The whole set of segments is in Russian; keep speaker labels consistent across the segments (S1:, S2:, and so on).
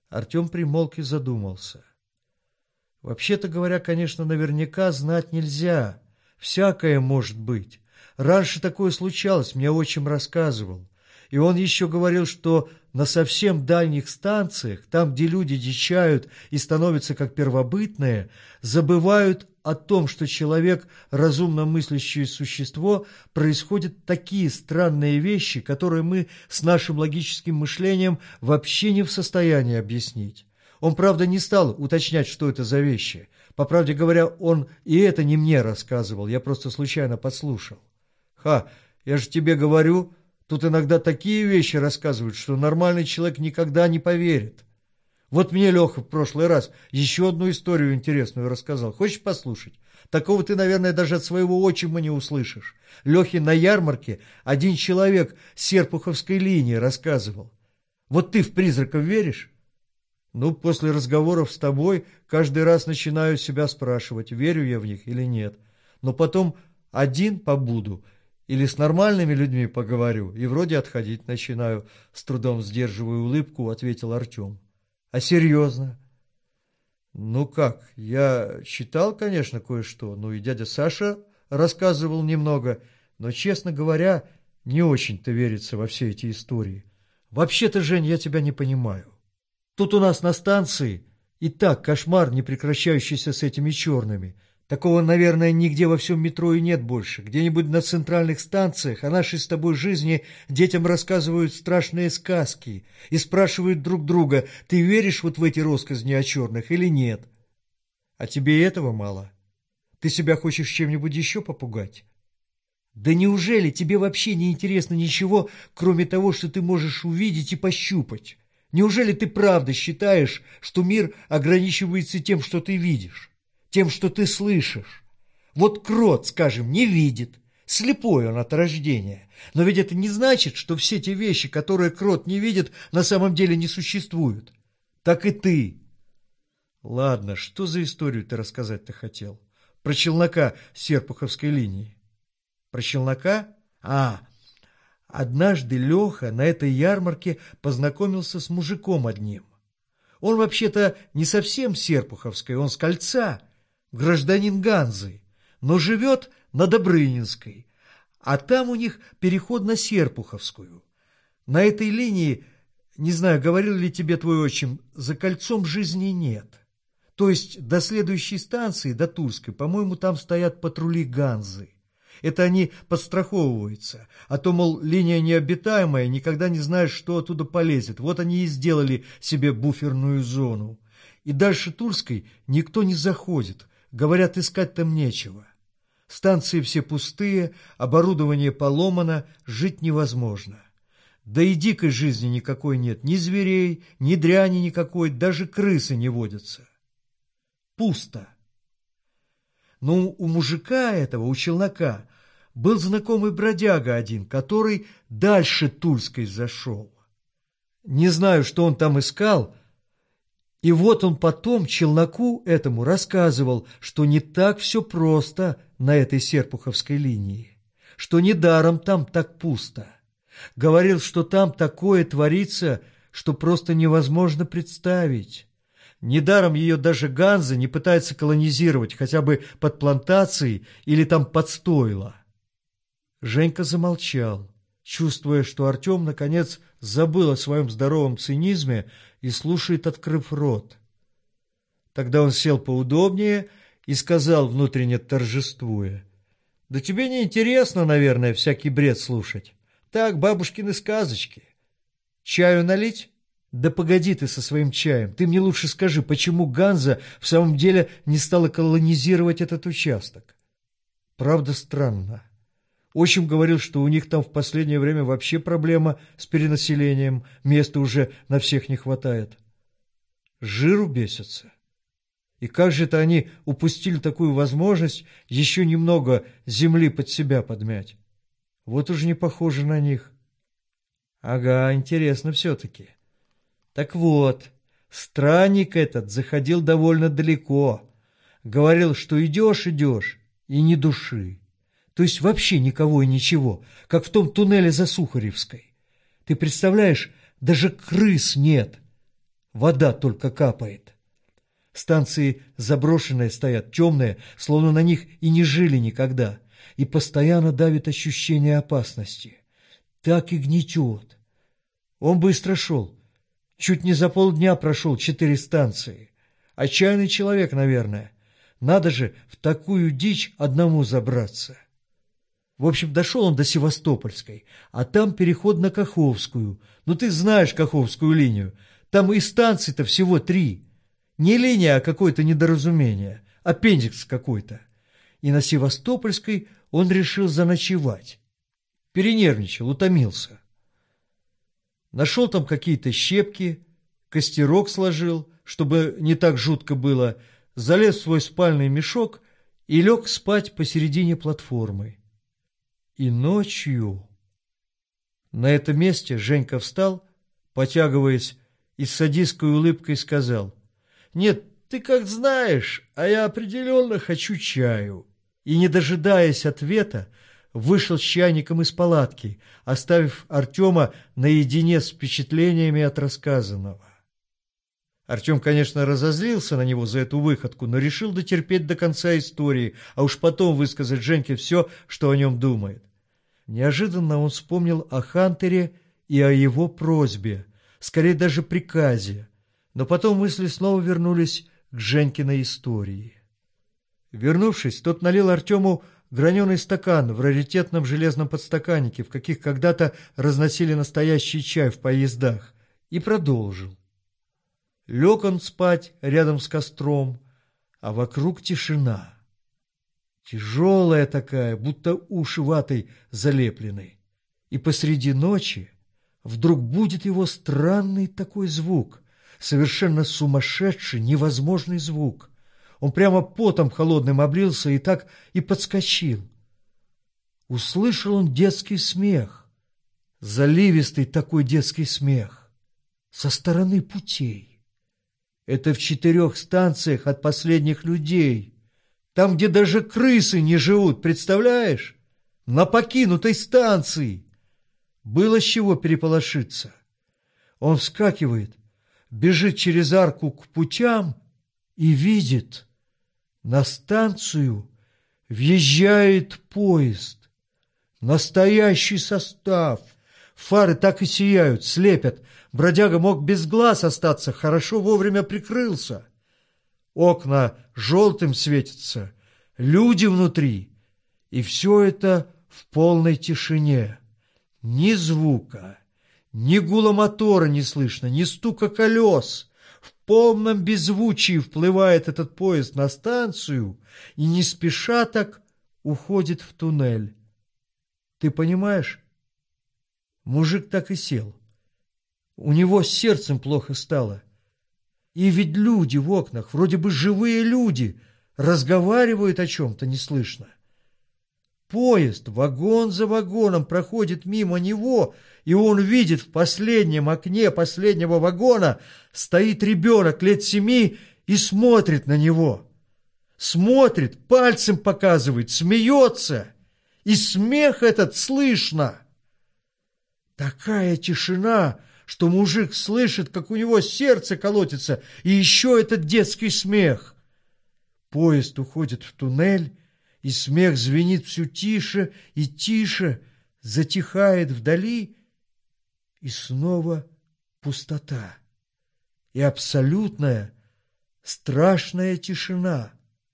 S1: Артем примолк и задумался. Вообще-то говоря, конечно, наверняка знать нельзя. Всякое может быть. Раньше такое случалось, мне отчим рассказывал. И он еще говорил, что на совсем дальних станциях, там, где люди дичают и становятся как первобытные, забывают о том, что человек, разумно мыслящее существо, происходят такие странные вещи, которые мы с нашим логическим мышлением вообще не в состоянии объяснить. Он, правда, не стал уточнять, что это за вещи. По правде говоря, он и это не мне рассказывал, я просто случайно подслушал. Я же тебе говорю, тут иногда такие вещи рассказывают, что нормальный человек никогда не поверит. Вот мне Леха в прошлый раз еще одну историю интересную рассказал. Хочешь послушать? Такого ты, наверное, даже от своего отчима не услышишь. Лехе на ярмарке один человек с Серпуховской линии рассказывал. Вот ты в призраков веришь? Ну, после разговоров с тобой каждый раз начинаю себя спрашивать, верю я в них или нет. Но потом один побуду или с нормальными людьми поговорю и вроде отходить начинаю. С трудом сдерживая улыбку, ответил Артем. А серьезно? Ну как, я читал, конечно, кое-что, ну и дядя Саша рассказывал немного, но, честно говоря, не очень-то верится во все эти истории. Вообще-то, Жень, я тебя не понимаю. Тут у нас на станции и так кошмар, не прекращающийся с этими черными. Такого, наверное, нигде во всем метро и нет больше. Где-нибудь на центральных станциях о нашей с тобой жизни детям рассказывают страшные сказки и спрашивают друг друга, ты веришь вот в эти россказни о черных или нет? А тебе и этого мало? Ты себя хочешь чем-нибудь еще попугать? Да неужели тебе вообще не интересно ничего, кроме того, что ты можешь увидеть и пощупать? Неужели ты правда считаешь, что мир ограничивается тем, что ты видишь? Тем, что ты слышишь? Вот крот, скажем, не видит, слепой он от рождения. Но ведь это не значит, что все те вещи, которые крот не видит, на самом деле не существуют. Так и ты. Ладно, что за историю ты рассказать-то хотел? Про челнока с Серпуховской линии. Про челнока? Однажды Леха на этой ярмарке познакомился с мужиком одним. Он вообще-то не совсем Серпуховской, он с Кольца, гражданин Ганзы, но живет на Добрынинской, а там у них переход на Серпуховскую. На этой линии, не знаю, говорил ли тебе твой отчим, за Кольцом жизни нет. То есть до следующей станции, до Тульской, по-моему, там стоят патрули Ганзы. Это они подстраховываются, а то, мол, линия необитаемая, никогда не знаешь, что оттуда полезет. Вот они и сделали себе буферную зону. И дальше Тульской никто не заходит, говорят, искать там нечего. Станции все пустые, оборудование поломано, жить невозможно. Да и дикой жизни никакой нет, ни зверей, ни дряни никакой, даже крысы не водятся. Пусто. Но у мужика этого, у челнока, был знакомый бродяга один, который дальше Тульской зашел. Не знаю, что он там искал, и вот он потом челноку этому рассказывал, что не так все просто на этой Серпуховской линии, что недаром там так пусто. Говорил, что там такое творится, что просто невозможно представить. Недаром ее даже Ганза не пытается колонизировать хотя бы под плантацией или там под стойло. Женька замолчал, чувствуя, что Артем наконец забыл о своем здоровом цинизме и слушает, открыв рот. Тогда он сел поудобнее и сказал, внутренне торжествуя: «Да тебе не интересно, наверное, всякий бред слушать. Так, бабушкины сказочки. Чаю налить?» «Да погоди ты со своим чаем. Ты мне лучше скажи, почему Ганза в самом деле не стала колонизировать этот участок?» Правда, странно. Отчим говорил, что у них там в последнее время вообще проблема с перенаселением, места уже на всех не хватает. Жиру бесятся. И как же это они упустили такую возможность еще немного земли под себя подмять? Вот уж не похоже на них. Ага, интересно все-таки. Так вот, странник этот заходил довольно далеко. Говорил, что идешь и ни души. То есть вообще никого и ничего, как в том туннеле за Сухаревской. Ты представляешь, даже крыс нет. вода только капает. Станции заброшенные стоят, темные, словно на них и не жили никогда, и постоянно давит ощущение опасности. Так и гнетет. Он быстро шел. Чуть не за полдня прошел 4 станции. Отчаянный человек, наверное. Надо же в такую дичь одному забраться. В общем, дошел он до Севастопольской, а там переход на Каховскую. Ну, ты знаешь Каховскую линию. Там и станций-то всего 3. Не линия, а какое-то недоразумение. Аппендикс какой-то. И на Севастопольской он решил заночевать. Перенервничал, утомился. Нашел там какие-то щепки, костерок сложил, чтобы не так жутко было, залез в свой спальный мешок и лег спать посередине платформы. И ночью... На этом месте Женька встал, потягиваясь, и с садистской улыбкой сказал: «Нет, ты как знаешь, а я определенно хочу чаю». И, не дожидаясь ответа, вышел с чайником из палатки, оставив Артема наедине с впечатлениями от рассказанного. Артем, конечно, разозлился на него за эту выходку, но решил дотерпеть до конца истории, а уж потом высказать Женьке все, что о нем думает. Неожиданно он вспомнил о Хантере и о его просьбе, скорее даже приказе, но потом мысли снова вернулись к Женькиной истории. Вернувшись, тот налил Артему граненый стакан в раритетном железном подстаканнике, в каких когда-то разносили настоящий чай в поездах, и продолжил. Лег он спать рядом с костром, а вокруг тишина. Тяжелая такая, будто уши ватой залеплены. И посреди ночи вдруг будет его странный такой звук, совершенно сумасшедший, невозможный звук. Он прямо потом холодным облился и так и подскочил. Услышал он детский смех, заливистый такой детский смех, со стороны путей. Это в 4 станциях от последних людей, там, где даже крысы не живут, представляешь? На покинутой станции. Было с чего переполошиться. Он вскакивает, бежит через арку к путям и видит, на станцию въезжает поезд. Настоящий состав. Фары так и сияют, слепят. Бродяга мог без глаз остаться, хорошо вовремя прикрылся. Окна желтым светятся, люди внутри. И все это в полной тишине. Ни звука, ни гула мотора не слышно, ни стука колес. В полном беззвучии вплывает этот поезд на станцию и не спеша так уходит в туннель. Ты понимаешь? Мужик так и сел. У него с сердцем плохо стало. И ведь люди в окнах, вроде бы живые люди, разговаривают о чем-то неслышно. Поезд вагон за вагоном проходит мимо него, и он видит, в последнем окне последнего вагона стоит ребенок лет 7 и смотрит на него. Смотрит, пальцем показывает, смеется, и смех этот слышно. Такая тишина, что мужик слышит, как у него сердце колотится, и еще этот детский смех. Поезд уходит в туннель, и смех звенит все тише и тише, затихает вдали, и снова пустота, и абсолютная, страшная тишина.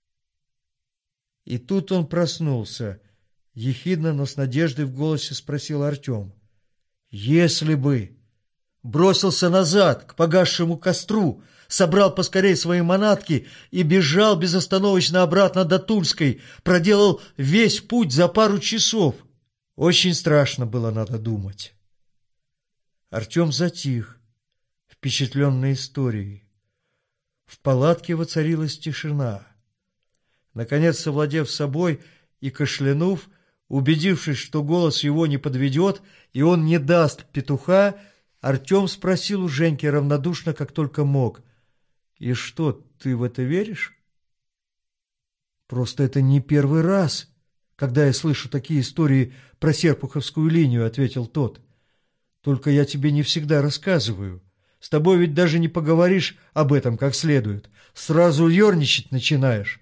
S1: И тут он проснулся, ехидно, но с надеждой в голосе спросил Артем: «Если бы...» Бросился назад, к погасшему костру, собрал поскорей свои манатки и бежал безостановочно обратно до Тульской, проделал весь путь за пару часов. Очень страшно было, надо думать. Артем затих, впечатленный историей. В палатке воцарилась тишина. Наконец, совладев собой и кашлянув, убедившись, что голос его не подведет и он не даст петуха, Артем спросил у Женьки равнодушно, как только мог: «И что, ты в это веришь?» «Просто это не первый раз, когда я слышу такие истории про Серпуховскую линию», — ответил тот. «Только я тебе не всегда рассказываю. С тобой ведь даже не поговоришь об этом как следует. Сразу ерничать начинаешь.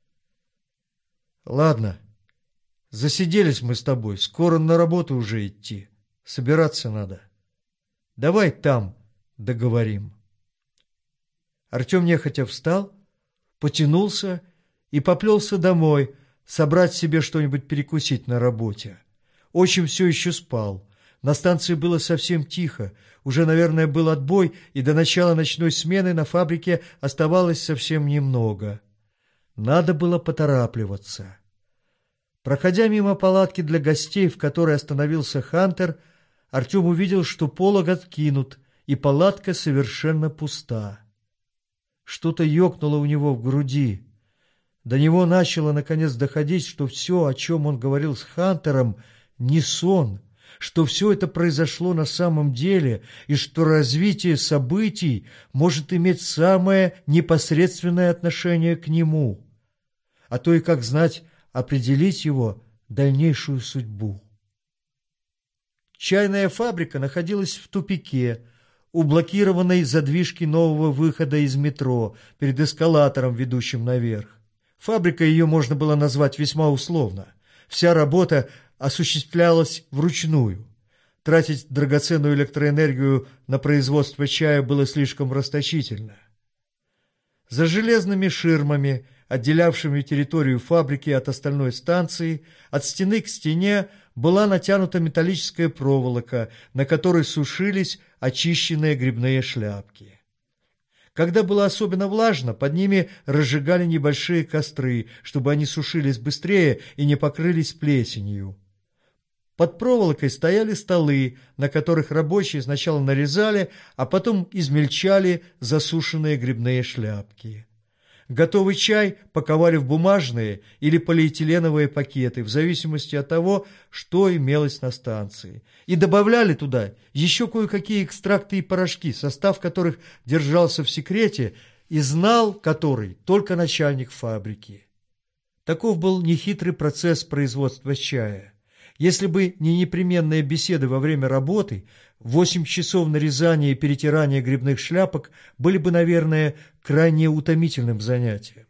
S1: Ладно, засиделись мы с тобой. Скоро на работу уже идти. Собираться надо. Давай там договорим. Артем нехотя встал, потянулся и поплелся домой, собрать себе что-нибудь перекусить на работе. Отчим все еще спал. На станции было совсем тихо. Уже, наверное, был отбой, и до начала ночной смены на фабрике оставалось совсем немного. Надо было поторапливаться. Проходя мимо палатки для гостей, в которой остановился Хантер, Артем увидел, что полог откинут, и палатка совершенно пуста. Что-то ёкнуло у него в груди. До него начало наконец доходить, что все, о чем он говорил с Хантером, не сон, что все это произошло на самом деле, и что развитие событий может иметь самое непосредственное отношение к нему, а то и, как знать, определить его дальнейшую судьбу. Чайная фабрика находилась в тупике, у блокированной задвижки нового выхода из метро перед эскалатором, ведущим наверх. Фабрикой ее можно было назвать весьма условно. Вся работа осуществлялась вручную. Тратить драгоценную электроэнергию на производство чая было слишком расточительно. За железными ширмами, отделявшими территорию фабрики от остальной станции, от стены к стене была натянута металлическая проволока, на которой сушились очищенные грибные шляпки. Когда было особенно влажно, под ними разжигали небольшие костры, чтобы они сушились быстрее и не покрылись плесенью. Под проволокой стояли столы, на которых рабочие сначала нарезали, а потом измельчали засушенные грибные шляпки. Готовый чай паковали в бумажные или полиэтиленовые пакеты, в зависимости от того, что имелось на станции. И добавляли туда еще кое-какие экстракты и порошки, состав которых держался в секрете и знал который только начальник фабрики. Таков был нехитрый процесс производства чая. Если бы не непременные беседы во время работы, 8 часов нарезания и перетирания грибных шляпок были бы, наверное, крайне утомительным занятием.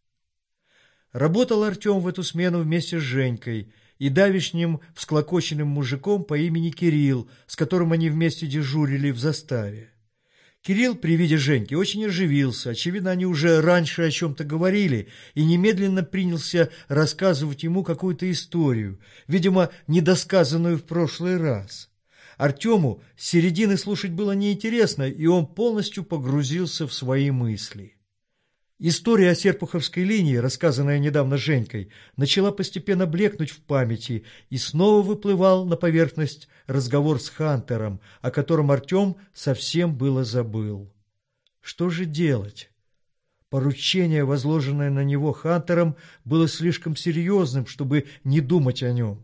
S1: Работал Артем в эту смену вместе с Женькой и давешним всклокоченным мужиком по имени Кирилл, с которым они вместе дежурили в заставе. Кирилл при виде Женьки очень оживился, очевидно, они уже раньше о чем-то говорили, и немедленно принялся рассказывать ему какую-то историю, видимо, недосказанную в прошлый раз. Артему с середины слушать было неинтересно, и он полностью погрузился в свои мысли. История о Серпуховской линии, рассказанная недавно Женькой, начала постепенно блекнуть в памяти, и снова выплывал на поверхность разговор с Хантером, о котором Артем совсем было забыл. Что же делать? Поручение, возложенное на него Хантером, было слишком серьезным, чтобы не думать о нем.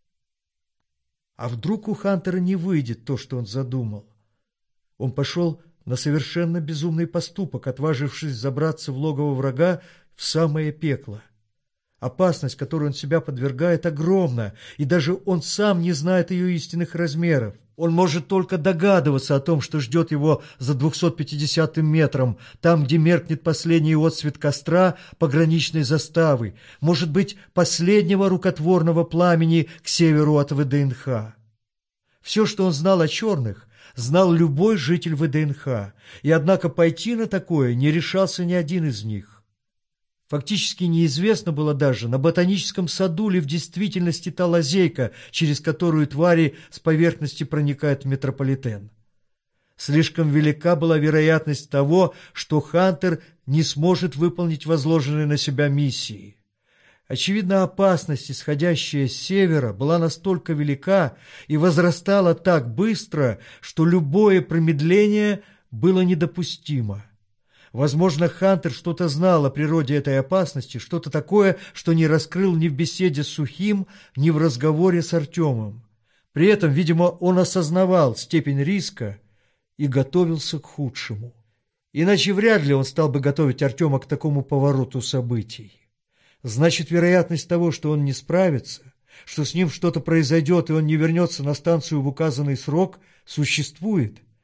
S1: А вдруг у Хантера не выйдет то, что он задумал? Он пошел на совершенно безумный поступок, отважившись забраться в логово врага в самое пекло. Опасность, которой он себя подвергает, огромна, и даже он сам не знает ее истинных размеров. Он может только догадываться о том, что ждет его за 250-м метром, там, где меркнет последний отсвет костра пограничной заставы, может быть, последнего рукотворного пламени к северу от ВДНХ. Все, что он знал о черных, знал любой житель ВДНХ, и однако пойти на такое не решался ни один из них. Фактически неизвестно было даже, на ботаническом саду ли в действительности та лазейка, через которую твари с поверхности проникают в метрополитен. Слишком велика была вероятность того, что Хантер не сможет выполнить возложенные на себя миссии. Очевидно, опасность, исходящая с севера, была настолько велика и возрастала так быстро, что любое промедление было недопустимо. Возможно, Хантер что-то знал о природе этой опасности, что-то такое, что не раскрыл ни в беседе с Сухим, ни в разговоре с Артемом. При этом, видимо, он осознавал степень риска и готовился к худшему. Иначе вряд ли он стал бы готовить Артема к такому повороту событий. Значит, вероятность того, что он не справится, что с ним что-то произойдет, и он не вернется на станцию в указанный срок, существует.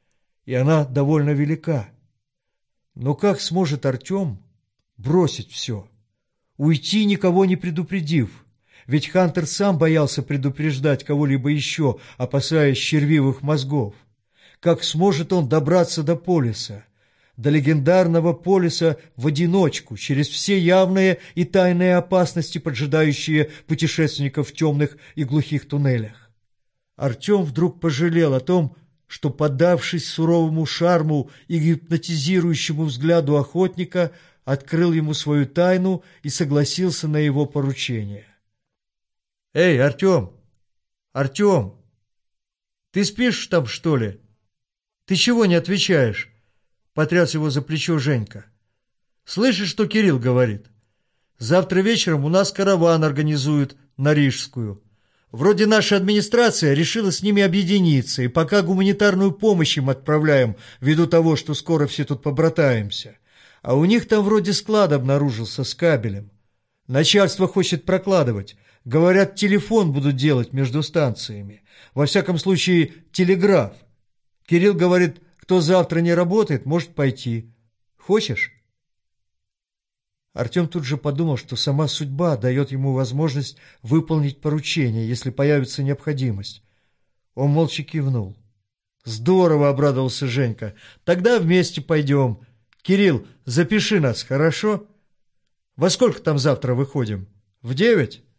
S1: и она довольно велика. Но как сможет Артем бросить все? Уйти, никого не предупредив? Ведь Хантер сам боялся предупреждать кого-либо еще, опасаясь червивых мозгов. Как сможет он добраться до полиса? До легендарного полиса в одиночку, через все явные и тайные опасности, поджидающие путешественников в темных и глухих туннелях? Артем вдруг пожалел о том, что, поддавшись суровому шарму и гипнотизирующему взгляду охотника, открыл ему свою тайну и согласился на его поручение. «Эй, Артем! Артем! Ты спишь там, что ли? Ты чего не отвечаешь?» Потряс его за плечо Женька. «Слышишь, что Кирилл говорит? Завтра вечером у нас караван организуют на Рижскую. Вроде наша администрация решила с ними объединиться, и пока гуманитарную помощь им отправляем, ввиду того, что скоро все тут побратаемся. А у них там вроде склад обнаружился с кабелем. Начальство хочет прокладывать. Говорят, телефон будут делать между станциями. Во всяком случае, телеграф. Кирилл говорит, кто завтра не работает, может пойти. Хочешь?» Артем тут же подумал, что сама судьба дает ему возможность выполнить поручение, если появится необходимость. Он молча кивнул. «Здорово!» — обрадовался Женька. «Тогда вместе пойдем. Кирилл, запиши нас, хорошо? Во сколько там завтра выходим? В 9?